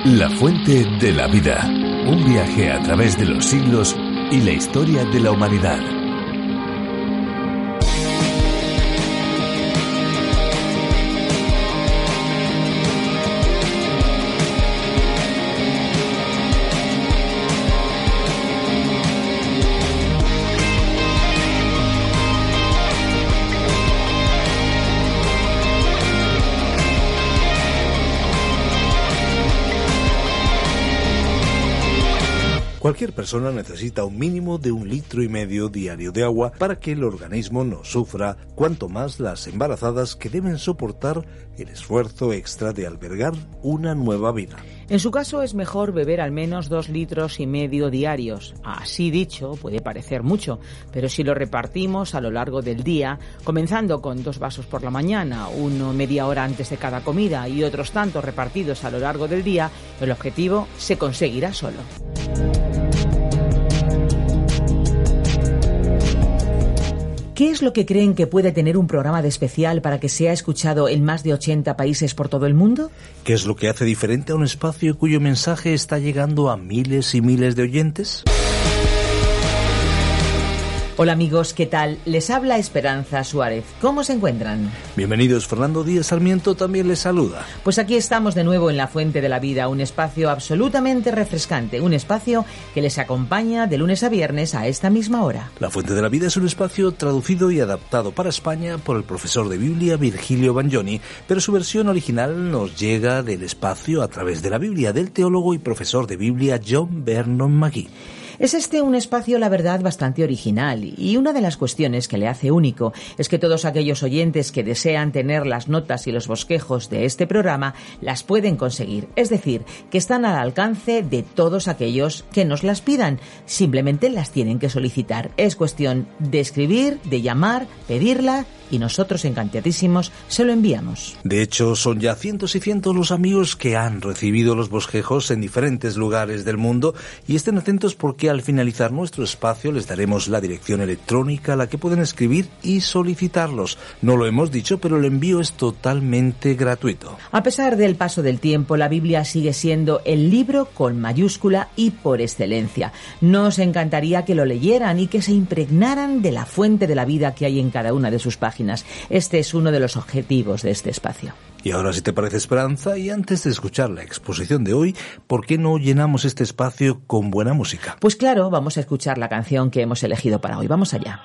La fuente de la vida. Un viaje a través de los siglos y la historia de la humanidad. Cualquier persona necesita un mínimo de 1,5 litros diario de agua para que el organismo no sufra, cuanto más las embarazadas que deben soportar el esfuerzo extra de albergar una nueva vida. En su caso es mejor beber al menos 2,5 litros diarios. Así dicho, puede parecer mucho, pero si lo repartimos a lo largo del día, comenzando con 2 vasos por la mañana, uno media hora antes de cada comida y otros tantos repartidos a lo largo del día, el objetivo se conseguirá solo. ¿Qué es lo que creen que puede tener un programa de especial para que sea escuchado en más de 80 países por todo el mundo? ¿Qué es lo que hace diferente a un espacio cuyo mensaje está llegando a miles y miles de oyentes? Hola amigos, ¿qué tal? Les habla Esperanza Suárez. ¿Cómo se encuentran? Bienvenidos, Fernando Díaz Sarmiento también les saluda. Pues aquí estamos de nuevo en La Fuente de la Vida, un espacio absolutamente refrescante, un espacio que les acompaña de lunes a viernes a esta misma hora. La Fuente de la Vida es un espacio traducido y adaptado para España por el profesor de Biblia Virgilio Bagnoni, pero su versión original nos llega del espacio a través de la Biblia del teólogo y profesor de Biblia John Vernon McGee. Es un espacio, la verdad, bastante original, y una de las cuestiones que le hace único es que todos aquellos oyentes que desean tener las notas y los bosquejos de este programa las pueden conseguir, es decir, que están al alcance de todos aquellos que nos las pidan, simplemente las tienen que solicitar. Es cuestión de escribir, de llamar, pedirla, y nosotros encantadísimos se lo enviamos. De hecho, son ya cientos y cientos los amigos que han recibido los bosquejos en diferentes lugares del mundo, y estén atentos porque al finalizar nuestro espacio les daremos la dirección electrónica a la que pueden escribir y solicitarlos. No lo hemos dicho, pero el envío es totalmente gratuito. A pesar del paso del tiempo, la Biblia sigue siendo el libro con mayúscula y por excelencia. Nos encantaría que lo leyeran y que se impregnaran de la fuente de la vida que hay en cada una de sus páginas. Este es uno de los objetivos de este espacio. Y ahora, si te parece, Esperanza, y antes de escuchar la exposición de hoy, ¿por qué no llenamos este espacio con buena música? Pues claro, vamos a escuchar la canción que hemos elegido para hoy. Vamos allá.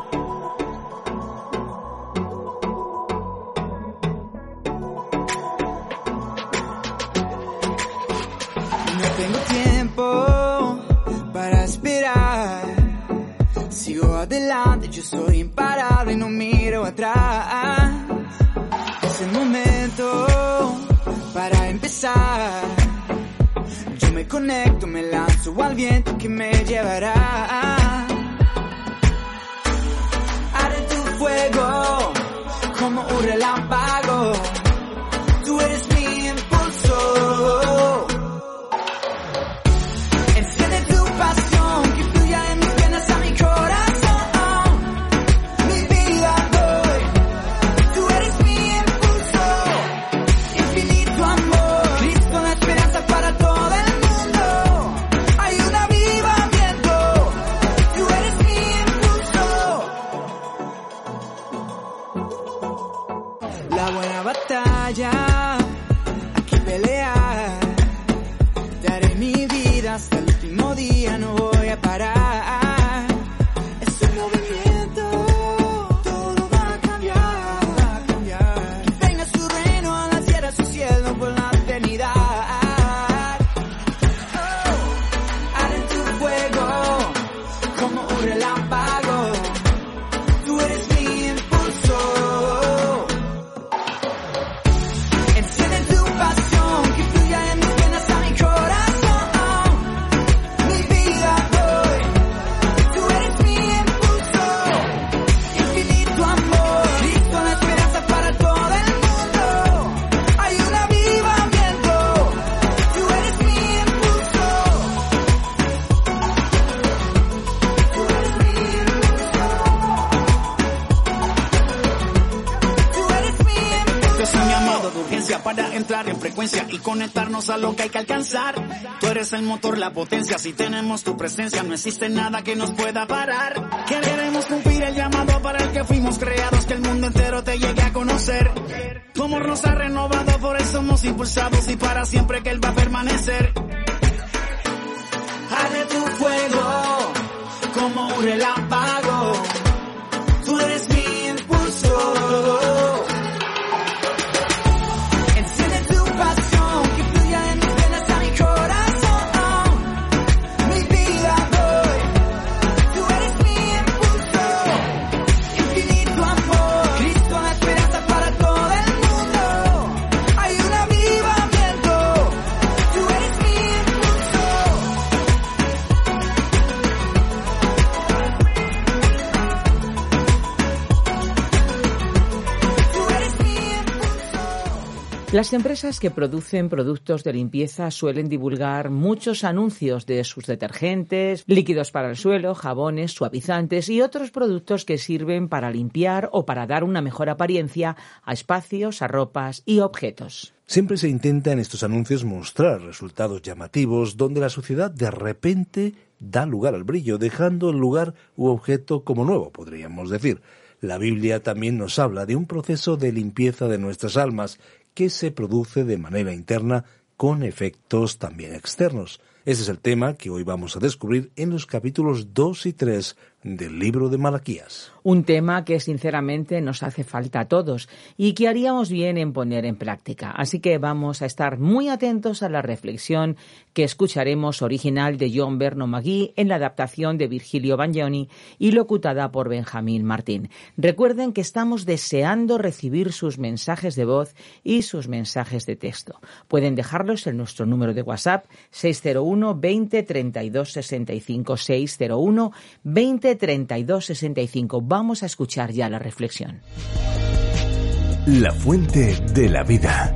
No tengo tiempo para esperar. Sigo adelante, yo soy imparable y no miro atrás. Es el momento para empezar. Yo me conecto, me lanzo al viento que me llevará. Arde tu fuego como un relámpago. Tú eres mi impulso. Enciende tu pasión que fluya en mis venas a mi corazón. Mi vida hoy, tú eres mi impulso. Infinito amor, Cristo la esperanza para todo el mundo. Hay un avivamiento, tú eres mi impulso. La buena batalla, aquí pelear. Daré mi vida hasta el último día, no voy a parar. Es un movimiento, todo va a cambiar. Que venga su reino a la tierra, su cielo por la eternidad. Arde en tu fuego como un relámpago. Tú eres mi impulso. Enciende tu pasión que fluya en mis venas a mi corazón. Mi vida modo de urgencia para entrar en frecuencia y conectarnos a lo que hay que alcanzar. Tú eres el motor, la potencia, si tenemos tu presencia no existe nada que nos pueda parar. Queremos cumplir el llamado para el que fuimos creados, que el mundo entero te llegue a conocer. Tu amor nos ha renovado, por eso somos impulsados y para siempre que Él va a permanecer. Arde tu fuego como un relámpago, tú eres mi impulsor. Enciende tu pasión que fluya en mis venas a mi corazón. Mi vida doy, tú eres mi impulsor. Infinito amor, Cristo la esperanza para todo el mundo. Hay un avivamiento, tú eres mi impulsor. Las empresas que producen productos de limpieza suelen divulgar muchos anuncios de sus detergentes, líquidos para el suelo, jabones, suavizantes y otros productos que sirven para limpiar o para dar una mejor apariencia a espacios, a ropas y objetos. Siempre se intenta en estos anuncios mostrar resultados llamativos donde la suciedad de repente da lugar al brillo, dejando el lugar u objeto como nuevo, podríamos decir. La Biblia también nos habla de un proceso de limpieza de nuestras almas que se produce de manera interna con efectos también externos. Ese es el tema que hoy vamos a descubrir en los capítulos 2 y 3 del libro de Malaquías. Un tema que sinceramente nos hace falta a todos y que haríamos bien en poner en práctica. Así que vamos a estar muy atentos a la reflexión que escucharemos original de John Vernon McGee en la adaptación de Virgilio Bagnoni y locutada por Benjamín Martín. Recuerden que estamos deseando recibir sus mensajes de voz y sus mensajes de texto. Pueden dejarlos en nuestro número de WhatsApp 601 20 32 65 601 20 32 65. Vamos a escuchar ya la reflexión. La fuente de la vida.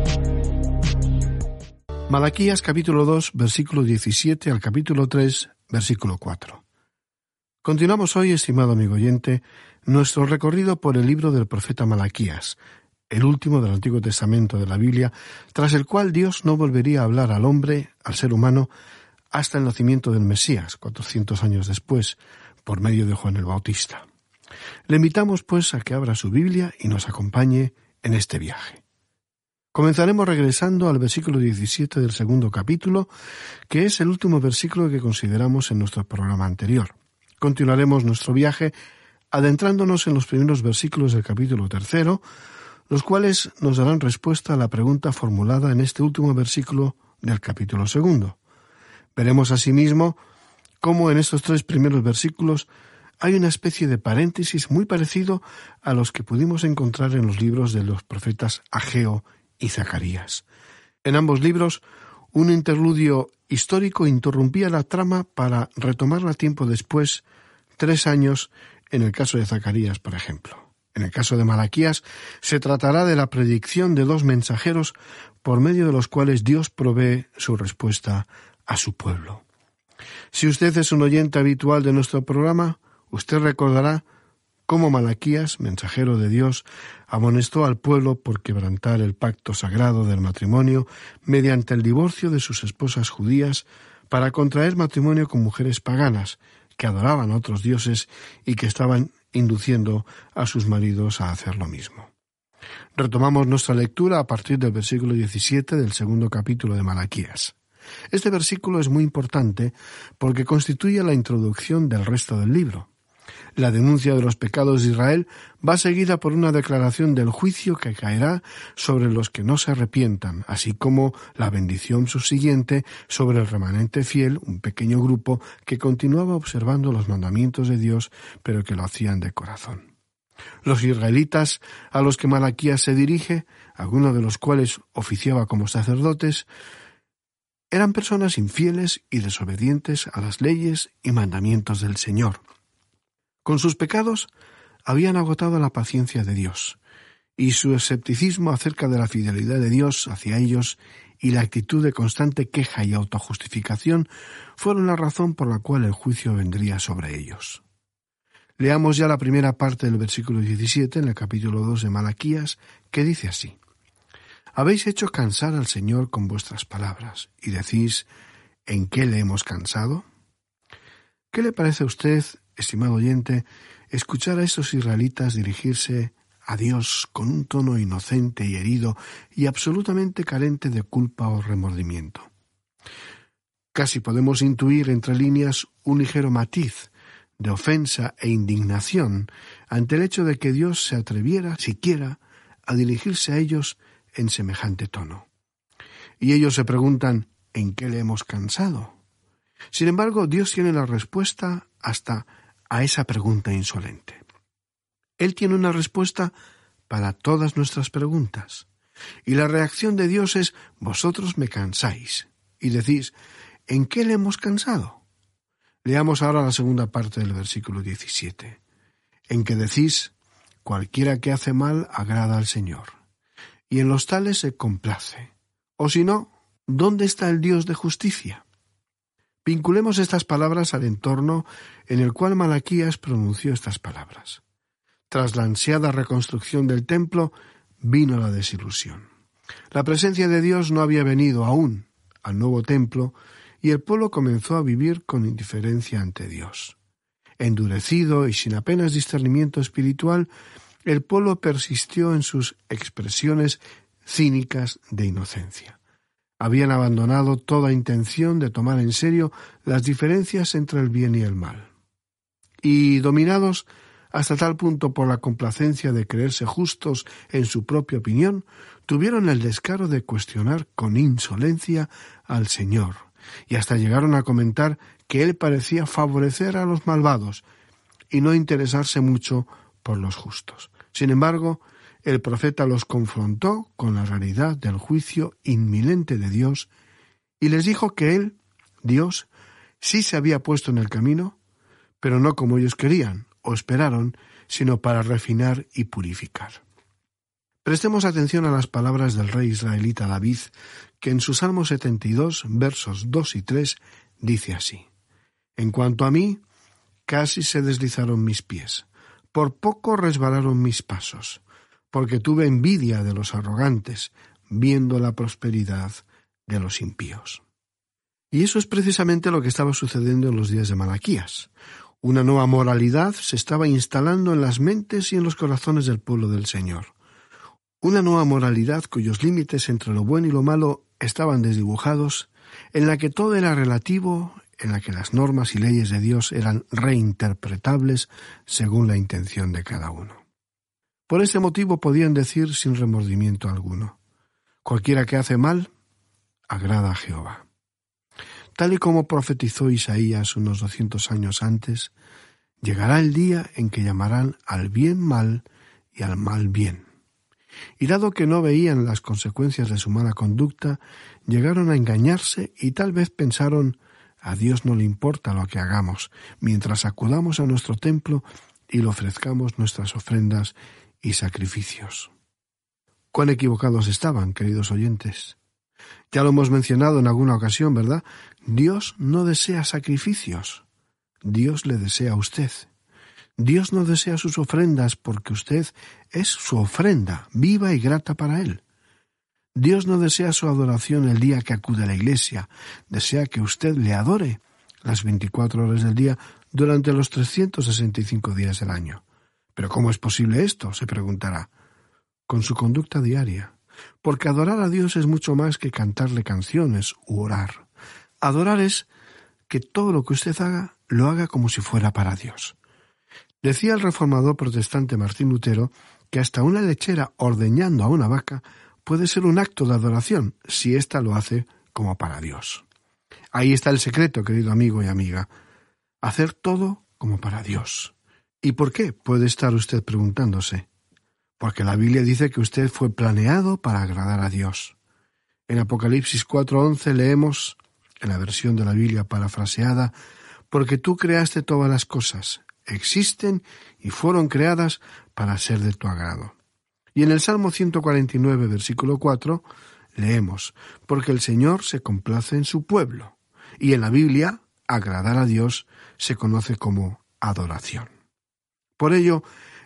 Malaquías capítulo 2, versículo 17 al capítulo 3, versículo 4. Continuamos hoy, estimado amigo oyente, nuestro recorrido por el libro del profeta Malaquías, el último del Antiguo Testamento de la Biblia, tras el cual Dios no volvería a hablar al hombre, al ser humano, hasta el nacimiento del Mesías, 400 años después, por medio de Juan el Bautista. Le invitamos, pues, a que abra su Biblia y nos acompañe en este viaje. Comenzaremos regresando al versículo 17 del segundo capítulo, que es el último versículo que consideramos en nuestro programa anterior. Continuaremos nuestro viaje adentrándonos en los primeros versículos del capítulo 3, los cuales nos darán respuesta a la pregunta formulada en este último versículo del capítulo 2. Veremos asimismo cómo en estos 3 primeros versículos hay una especie de paréntesis muy parecido a los que pudimos encontrar en los libros de los profetas Ageo y Zacarías. En ambos libros, un interludio histórico interrumpía la trama para retomarla tiempo después, 3 años, en el caso de Zacarías, por ejemplo. En el caso de Malaquías, se tratará de la predicción de 2 mensajeros por medio de los cuales Dios provee su respuesta a su pueblo. Si usted es un oyente habitual de nuestro programa, usted recordará cómo Malaquías, mensajero de Dios, amonestó al pueblo por quebrantar el pacto sagrado del matrimonio mediante el divorcio de sus esposas judías para contraer matrimonio con mujeres paganas que adoraban a otros dioses y que estaban induciendo a sus maridos a hacer lo mismo. Retomamos nuestra lectura a partir del versículo 17 del segundo capítulo de Malaquías. Este versículo es muy importante porque constituye la introducción del resto del libro. La denuncia de los pecados de Israel va seguida por una declaración del juicio que caerá sobre los que no se arrepientan, así como la bendición subsiguiente sobre el remanente fiel, un pequeño grupo que continuaba observando los mandamientos de Dios, pero que lo hacían de corazón. Los israelitas a los que Malaquías se dirige, algunos de los cuales oficiaba como sacerdotes, eran personas infieles y desobedientes a las leyes y mandamientos del Señor. Con sus pecados habían agotado la paciencia de Dios, y su escepticismo acerca de la fidelidad de Dios hacia ellos y la actitud de constante queja y autojustificación fueron la razón por la cual el juicio vendría sobre ellos. Leamos ya la primera parte del versículo 17 en el capítulo 2 de Malaquías, que dice así: Habéis hecho cansar al Señor con vuestras palabras, y decís, ¿en qué le hemos cansado? ¿Qué le parece a usted, estimado oyente, escuchar a estos israelitas dirigirse a Dios con un tono inocente y herido y absolutamente carente de culpa o remordimiento? Casi podemos intuir entre líneas un ligero matiz de ofensa e indignación ante el hecho de que Dios se atreviera siquiera a dirigirse a ellos en semejante tono. Y ellos se preguntan, ¿en qué le hemos cansado? Sin embargo, Dios tiene la respuesta hasta a esa pregunta insolente. Él tiene una respuesta para todas nuestras preguntas. Y la reacción de Dios es, vosotros me cansáis. Y decís, ¿en qué le hemos cansado? Leamos ahora la segunda parte del versículo 17, en que decís, cualquiera que hace mal agrada al Señor, y en los tales se complace. O si no, ¿dónde está el Dios de justicia? Vinculemos estas palabras al entorno en el cual Malaquías pronunció estas palabras. Tras la ansiada reconstrucción del templo, vino la desilusión. La presencia de Dios no había venido aún al nuevo templo, y el pueblo comenzó a vivir con indiferencia ante Dios. Endurecido y sin apenas discernimiento espiritual, el pueblo persistió en sus expresiones cínicas de inocencia. Habían abandonado toda intención de tomar en serio las diferencias entre el bien y el mal. Y dominados hasta tal punto por la complacencia de creerse justos en su propia opinión, tuvieron el descaro de cuestionar con insolencia al Señor, y hasta llegaron a comentar que Él parecía favorecer a los malvados y no interesarse mucho por los justos. Sin embargo, el profeta los confrontó con la realidad del juicio inminente de Dios y les dijo que Él, Dios, sí se había puesto en el camino, pero no como ellos querían o esperaron, sino para refinar y purificar. Prestemos atención a las palabras del rey israelita David, que en su Salmo 72, versos 2 y 3, dice así: En cuanto a mí, casi se deslizaron mis pies, por poco resbalaron mis pasos, porque tuve envidia de los arrogantes, viendo la prosperidad de los impíos. Y eso es precisamente lo que estaba sucediendo en los días de Malaquías. Una nueva moralidad se estaba instalando en las mentes y en los corazones del pueblo del Señor. Una nueva moralidad cuyos límites entre lo bueno y lo malo estaban desdibujados, en la que todo era relativo, en la que las normas y leyes de Dios eran reinterpretables según la intención de cada uno. Por ese motivo podían decir sin remordimiento alguno: cualquiera que hace mal, agrada a Jehová. Tal y como profetizó Isaías unos 200 años antes, llegará el día en que llamarán al bien mal y al mal bien. Y dado que no veían las consecuencias de su mala conducta, llegaron a engañarse y tal vez pensaron: a Dios no le importa lo que hagamos, mientras acudamos a nuestro templo y le ofrezcamos nuestras ofrendas y sacrificios. Cuán equivocados estaban, queridos oyentes. Ya lo hemos mencionado en alguna ocasión, ¿verdad? Dios no desea sacrificios. Dios le desea a usted. Dios no desea sus ofrendas porque usted es su ofrenda, viva y grata para Él. Dios no desea su adoración el día que acude a la iglesia. Desea que usted le adore las 24 horas del día durante los 365 días del año. ¿Pero cómo es posible esto?, se preguntará. Con su conducta diaria. Porque adorar a Dios es mucho más que cantarle canciones u orar. Adorar es que todo lo que usted haga, lo haga como si fuera para Dios. Decía el reformador protestante Martín Lutero que hasta una lechera ordeñando a una vaca puede ser un acto de adoración si ésta lo hace como para Dios. Ahí está el secreto, querido amigo y amiga. Hacer todo como para Dios. ¿Y por qué?, puede estar usted preguntándose. Porque la Biblia dice que usted fue planeado para agradar a Dios. En Apocalipsis 4:11 leemos, en la versión de la Biblia parafraseada: porque tú creaste todas las cosas, existen y fueron creadas para ser de tu agrado. Y en el Salmo 149, versículo 4, leemos: porque el Señor se complace en su pueblo. Y en la Biblia, agradar a Dios se conoce como adoración. Por ello,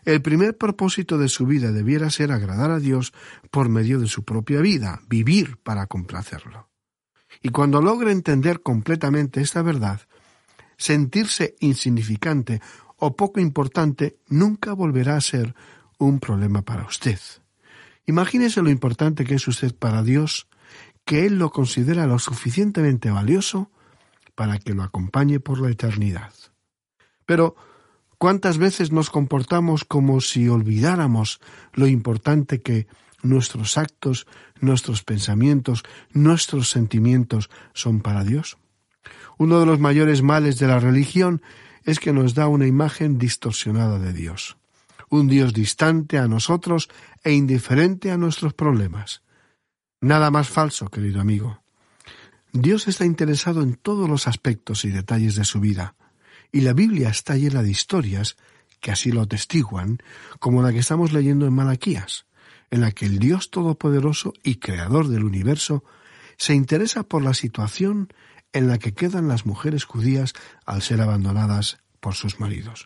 El primer propósito de su vida debiera ser agradar a Dios por medio de su propia vida, vivir para complacerlo. Y cuando logre entender completamente esta verdad, sentirse insignificante o poco importante nunca volverá a ser un problema para usted. Imagínese lo importante que es usted para Dios, que Él lo considera lo suficientemente valioso para que lo acompañe por la eternidad. Pero, ¿cuántas veces nos comportamos como si olvidáramos lo importante que nuestros actos, nuestros pensamientos, nuestros sentimientos son para Dios? Uno de los mayores males de la religión es que nos da una imagen distorsionada de Dios. Un Dios distante a nosotros e indiferente a nuestros problemas. Nada más falso, querido amigo. Dios está interesado en todos los aspectos y detalles de su vida, y la Biblia está llena de historias que así lo atestiguan, como la que estamos leyendo en Malaquías, en la que el Dios Todopoderoso y Creador del universo se interesa por la situación en la que quedan las mujeres judías al ser abandonadas por sus maridos.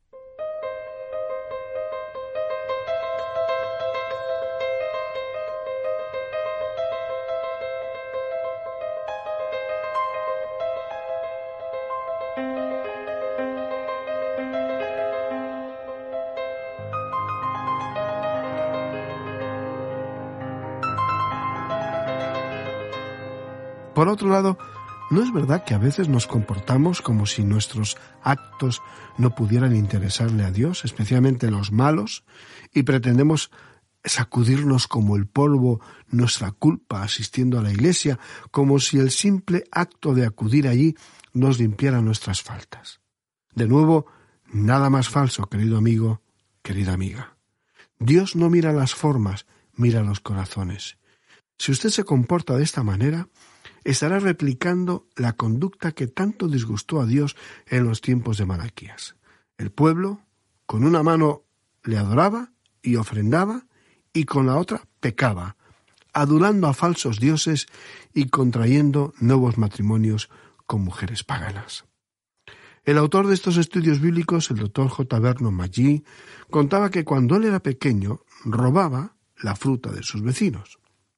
Por otro lado, ¿no es verdad que a veces nos comportamos como si nuestros actos no pudieran interesarle a Dios, especialmente los malos, y pretendemos sacudirnos como el polvo nuestra culpa asistiendo a la iglesia, como si el simple acto de acudir allí nos limpiara nuestras faltas? De nuevo, nada más falso, querido amigo, querida amiga. Dios no mira las formas, mira los corazones. Si usted se comporta de esta manera, estará replicando la conducta que tanto disgustó a Dios en los tiempos de Malaquías. El pueblo, con una mano le adoraba y ofrendaba, y con la otra pecaba, adulando a falsos dioses y contrayendo nuevos matrimonios con mujeres paganas. El autor de estos estudios bíblicos, el Dr. J. Vernon McGee, contaba que cuando él era pequeño robaba la fruta de sus vecinos.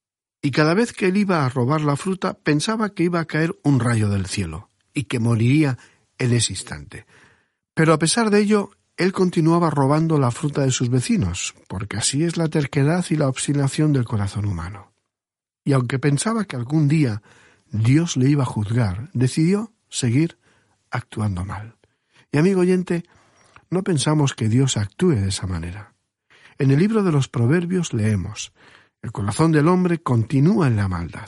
Y cada vez que él iba a robar la fruta, pensaba que iba a caer un rayo del cielo y que moriría en ese instante. Pero a pesar de ello, él continuaba robando la fruta de sus vecinos, porque así es la terquedad y la obstinación del corazón humano. Y aunque pensaba que algún día Dios le iba a juzgar, decidió seguir actuando mal. Y amigo oyente, no pensamos que Dios actúe de esa manera. En el libro de los Proverbios leemos: el corazón del hombre continúa en la maldad.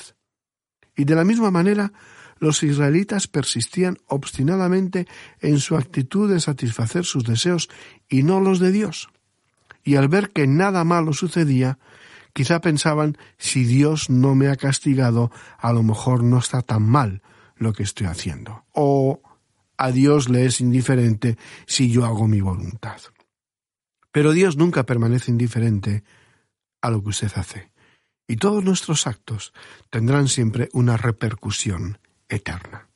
Y de la misma manera, los israelitas persistían obstinadamente en su actitud de satisfacer sus deseos y no los de Dios. Y al ver que nada malo sucedía, quizá pensaban: si Dios no me ha castigado, a lo mejor no está tan mal lo que estoy haciendo. O a Dios le es indiferente si yo hago mi voluntad. Pero Dios nunca permanece indiferente a lo que usted hace, y todos nuestros actos tendrán siempre una repercusión eterna.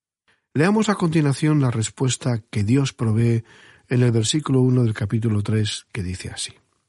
Leamos a continuación la respuesta que Dios provee en el versículo 1 del capítulo 3, que dice así: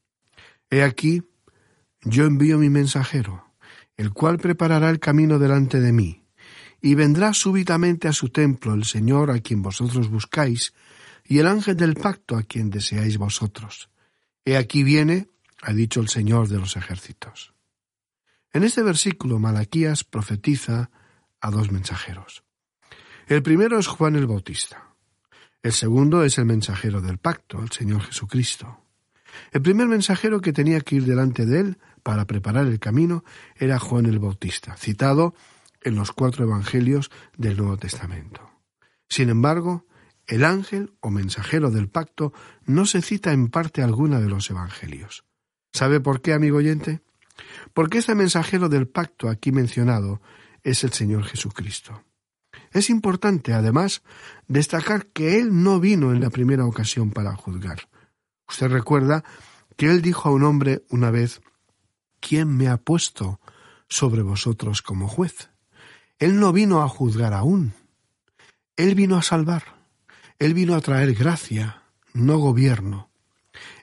He aquí, yo envío mi mensajero, el cual preparará el camino delante de mí, y vendrá súbitamente a su templo el Señor a quien vosotros buscáis, y el ángel del pacto a quien deseáis vosotros. He aquí viene, ha dicho el Señor de los ejércitos. En este versículo, Malaquías profetiza a dos mensajeros. El primero es Juan el Bautista. El segundo es el mensajero del pacto, el Señor Jesucristo. El primer mensajero que tenía que ir delante de él para preparar el camino era Juan el Bautista, citado en los 4 evangelios del Nuevo Testamento. Sin embargo, el ángel o mensajero del pacto no se cita en parte alguna de los evangelios. ¿Sabe por qué, amigo oyente? Porque este mensajero del pacto aquí mencionado es el Señor Jesucristo. Es importante, además, destacar que Él no vino en la primera ocasión para juzgar. Usted recuerda que Él dijo a un hombre una vez: ¿quién me ha puesto sobre vosotros como juez? Él no vino a juzgar aún. Él vino a salvar. Él vino a traer gracia, no gobierno.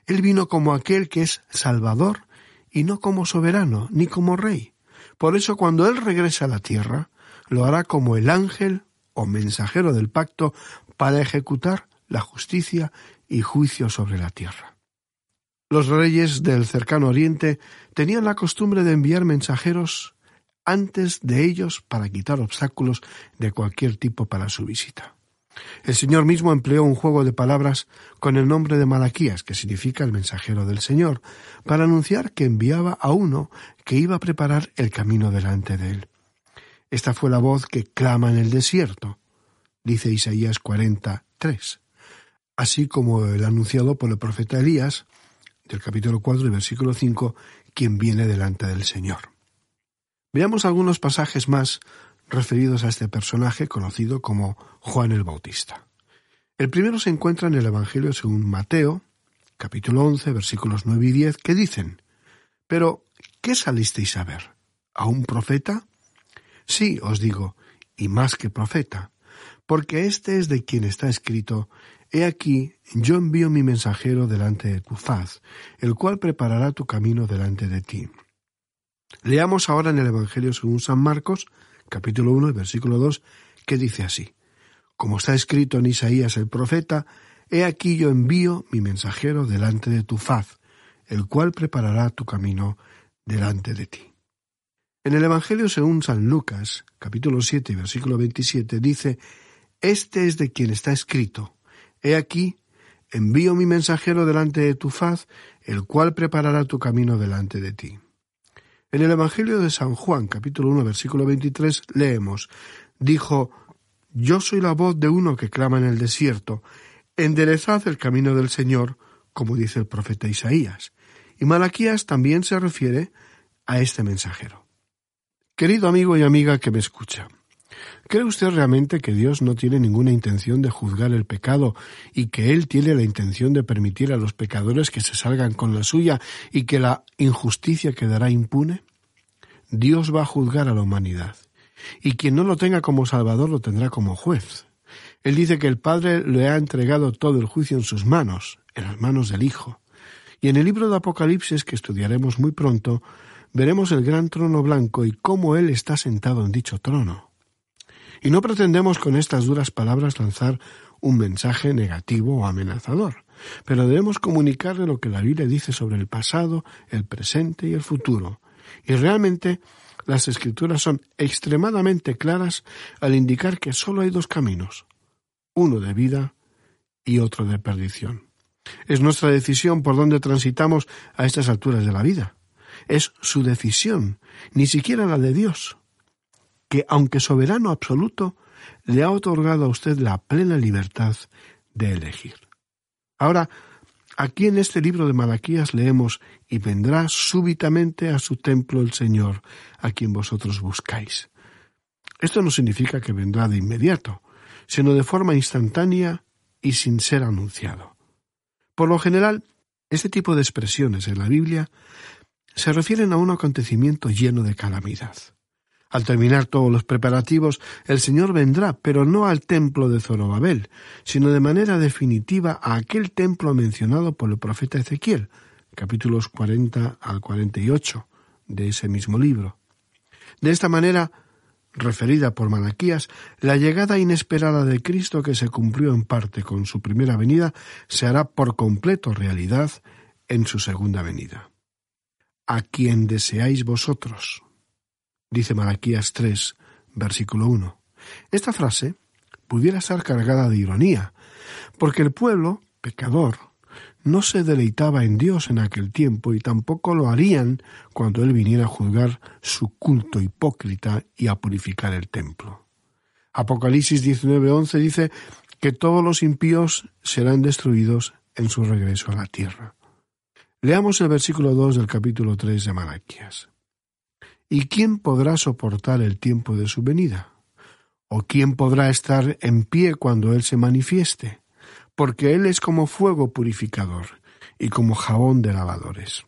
Él vino como aquel que es Salvador y no como soberano ni como rey. Por eso cuando Él regrese a la tierra, lo hará como el ángel o mensajero del pacto para ejecutar la justicia y juicio sobre la tierra. Los reyes del cercano Oriente tenían la costumbre de enviar mensajeros antes de ellos para quitar obstáculos de cualquier tipo para su visita. El Señor mismo empleó un juego de palabras con el nombre de Malaquías, que significa el mensajero del Señor, para anunciar que enviaba a uno que iba a preparar el camino delante de él. Esta fue la voz que clama en el desierto, dice Isaías 43, así como el anunciado por el profeta Elías, del capítulo 4 y versículo 5, quien viene delante del Señor. Veamos algunos pasajes más referidos a este personaje conocido como Juan el Bautista. El primero se encuentra en el Evangelio según Mateo, capítulo 11, versículos 9 y 10, que dicen: «Pero, ¿qué salisteis a ver? ¿A un profeta? Sí, os digo, y más que profeta, porque este es de quien está escrito: He aquí, yo envío mi mensajero delante de tu faz, el cual preparará tu camino delante de ti». Leamos ahora en el Evangelio según San Marcos, capítulo 1, versículo 2, que dice así: «Como está escrito en Isaías el profeta, he aquí yo envío mi mensajero delante de tu faz, el cual preparará tu camino delante de ti». En el Evangelio según San Lucas, capítulo 7, versículo 27, dice: «Este es de quien está escrito: He aquí, envío mi mensajero delante de tu faz, el cual preparará tu camino delante de ti». En el Evangelio de San Juan, capítulo 1, versículo 23, leemos: «Dijo: Yo soy la voz de uno que clama en el desierto, enderezad el camino del Señor, como dice el profeta Isaías». Y Malaquías también se refiere a este mensajero. Querido amigo y amiga que me escucha, ¿cree usted realmente que Dios no tiene ninguna intención de juzgar el pecado y que Él tiene la intención de permitir a los pecadores que se salgan con la suya y que la injusticia quedará impune? Dios va a juzgar a la humanidad, y quien no lo tenga como Salvador lo tendrá como juez. Él dice que el Padre le ha entregado todo el juicio en sus manos, en las manos del Hijo. Y en el libro de Apocalipsis, que estudiaremos muy pronto, veremos el gran trono blanco y cómo Él está sentado en dicho trono. Y no pretendemos con estas duras palabras lanzar un mensaje negativo o amenazador, pero debemos comunicarle lo que la Biblia dice sobre el pasado, el presente y el futuro. Y realmente las Escrituras son extremadamente claras al indicar que solo hay dos caminos, uno de vida y otro de perdición. Es nuestra decisión por dónde transitamos a estas alturas de la vida. Es su decisión, ni siquiera la de Dios, que, aunque soberano absoluto, le ha otorgado a usted la plena libertad de elegir. Ahora, aquí en este libro de Malaquías leemos: «Y vendrá súbitamente a su templo el Señor, a quien vosotros buscáis». Esto no significa que vendrá de inmediato, sino de forma instantánea y sin ser anunciado. Por lo general, este tipo de expresiones en la Biblia se refieren a un acontecimiento lleno de calamidad. Al terminar todos los preparativos, el Señor vendrá, pero no al templo de Zorobabel, sino de manera definitiva a aquel templo mencionado por el profeta Ezequiel, capítulos 40 al 48 de ese mismo libro. De esta manera, referida por Malaquías, la llegada inesperada de Cristo, que se cumplió en parte con su primera venida, se hará por completo realidad en su segunda venida. «A quien deseáis vosotros», dice Malaquías 3, versículo 1. Esta frase pudiera estar cargada de ironía, porque el pueblo, pecador, no se deleitaba en Dios en aquel tiempo y tampoco lo harían cuando Él viniera a juzgar su culto hipócrita y a purificar el templo. Apocalipsis 19:11 dice que todos los impíos serán destruidos en su regreso a la tierra. Leamos el versículo 2 del capítulo 3 de Malaquías. ¿Y quién podrá soportar el tiempo de su venida? ¿O quién podrá estar en pie cuando Él se manifieste? Porque Él es como fuego purificador y como jabón de lavadores.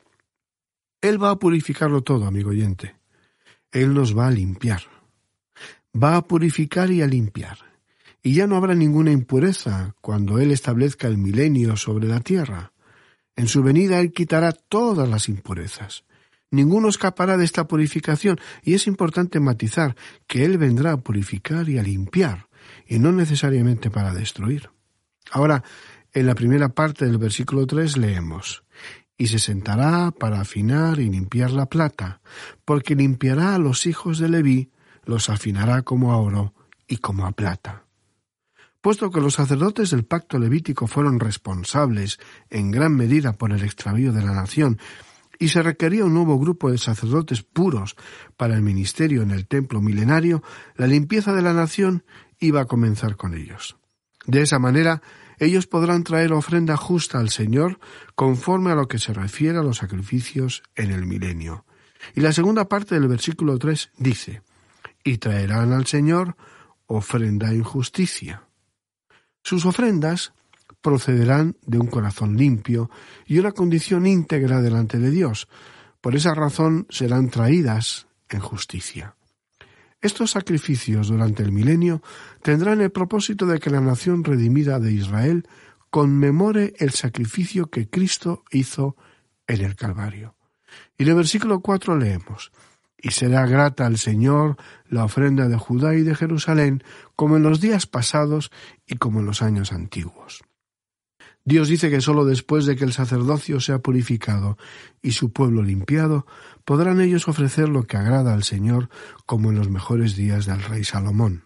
Él va a purificarlo todo, amigo oyente. Él nos va a limpiar. Va a purificar y a limpiar. Y ya no habrá ninguna impureza cuando Él establezca el milenio sobre la tierra. En su venida Él quitará todas las impurezas. Ninguno escapará de esta purificación, y es importante matizar que Él vendrá a purificar y a limpiar, y no necesariamente para destruir. Ahora, en la primera parte del versículo 3 leemos: «Y se sentará para afinar y limpiar la plata, porque limpiará a los hijos de Leví, los afinará como a oro y como a plata». Puesto que los sacerdotes del pacto levítico fueron responsables en gran medida por el extravío de la nación, y se requería un nuevo grupo de sacerdotes puros para el ministerio en el templo milenario, la limpieza de la nación iba a comenzar con ellos. De esa manera, ellos podrán traer ofrenda justa al Señor conforme a lo que se refiere a los sacrificios en el milenio. Y la segunda parte del versículo 3 dice: «Y traerán al Señor ofrenda en justicia». Sus ofrendas procederán de un corazón limpio y una condición íntegra delante de Dios. Por esa razón serán traídas en justicia. Estos sacrificios durante el milenio tendrán el propósito de que la nación redimida de Israel conmemore el sacrificio que Cristo hizo en el Calvario. Y en el versículo 4 leemos: «Y será grata al Señor la ofrenda de Judá y de Jerusalén, como en los días pasados y como en los años antiguos». Dios dice que sólo después de que el sacerdocio sea purificado y su pueblo limpiado, podrán ellos ofrecer lo que agrada al Señor, como en los mejores días del rey Salomón.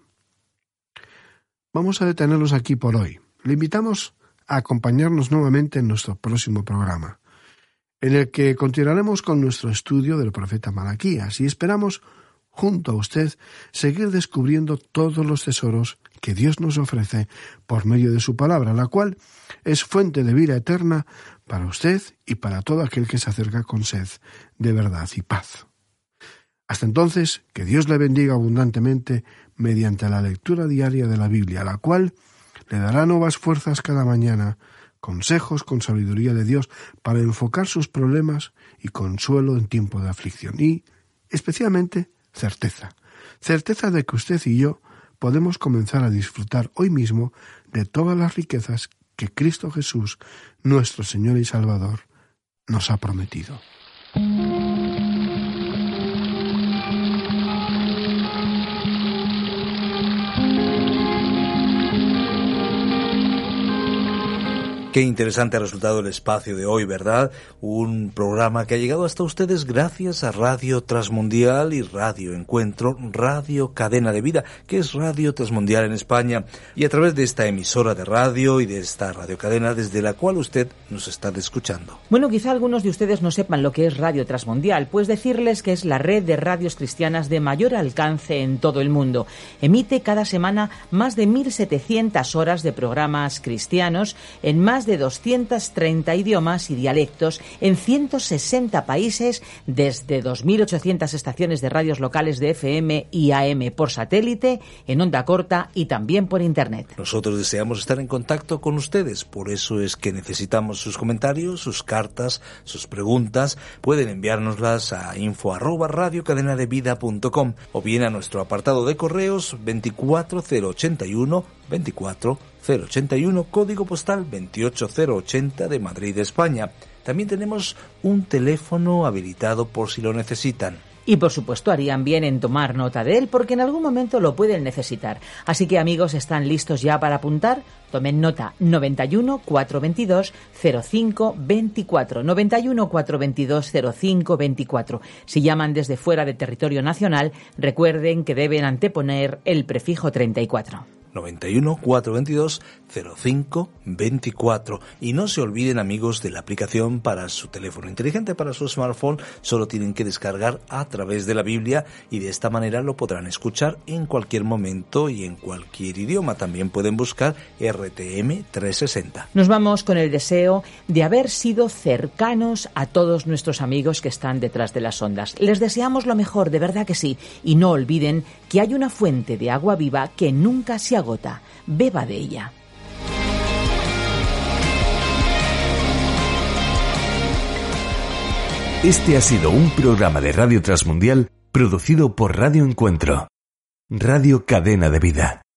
Vamos a detenernos aquí por hoy. Le invitamos a acompañarnos nuevamente en nuestro próximo programa, en el que continuaremos con nuestro estudio del profeta Malaquías, y esperamos, junto a usted, seguir descubriendo todos los tesoros que Dios nos ofrece por medio de su palabra, la cual es fuente de vida eterna para usted y para todo aquel que se acerca con sed de verdad y paz. Hasta entonces, que Dios le bendiga abundantemente mediante la lectura diaria de la Biblia, la cual le dará nuevas fuerzas cada mañana, consejos con sabiduría de Dios para enfocar sus problemas y consuelo en tiempo de aflicción y, especialmente, certeza de que usted y yo podemos comenzar a disfrutar hoy mismo de todas las riquezas que Cristo Jesús, nuestro Señor y Salvador, nos ha prometido. Qué interesante ha resultado el espacio de hoy, ¿verdad? Un programa que ha llegado hasta ustedes gracias a Radio Transmundial y Radio Encuentro, Radio Cadena de Vida, que es Radio Transmundial en España, y a través de esta emisora de radio y de esta radiocadena desde la cual usted nos está escuchando. Bueno, quizá algunos de ustedes no sepan lo que es Radio Transmundial, pues decirles que es la red de radios cristianas de mayor alcance en todo el mundo. Emite cada semana más de 1.700 horas de programas cristianos en más de 230 idiomas y dialectos en 160 países, desde 2.800 estaciones de radios locales de FM y AM por satélite, en onda corta y también por Internet. Nosotros deseamos estar en contacto con ustedes, por eso es que necesitamos sus comentarios, sus cartas, sus preguntas. Pueden enviárnoslas a info@radiocadenadevida.com o bien a nuestro apartado de correos 24081 24081, código postal 28080 de Madrid, España. También tenemos un teléfono habilitado por si lo necesitan. Y por supuesto harían bien en tomar nota de él, porque en algún momento lo pueden necesitar. Así que, amigos, ¿están listos ya para apuntar? Tomen nota: 91 422 05 24, 91 422 05 24. Si llaman desde fuera de territorio nacional, recuerden que deben anteponer el prefijo 34. 91 422 05 24. Y no se olviden, amigos, de la aplicación para su teléfono inteligente, para su smartphone. Solo tienen que descargar a través de la Biblia y de esta manera lo podrán escuchar en cualquier momento y en cualquier idioma. También pueden buscar RTM 360. Nos vamos con el deseo de haber sido cercanos a todos nuestros amigos que están detrás de las ondas. Les deseamos lo mejor, de verdad que sí. Y no olviden que hay una fuente de agua viva que nunca se agota. Beba de ella. Este ha sido un programa de Radio Transmundial producido por Radio Encuentro, Radio Cadena de Vida.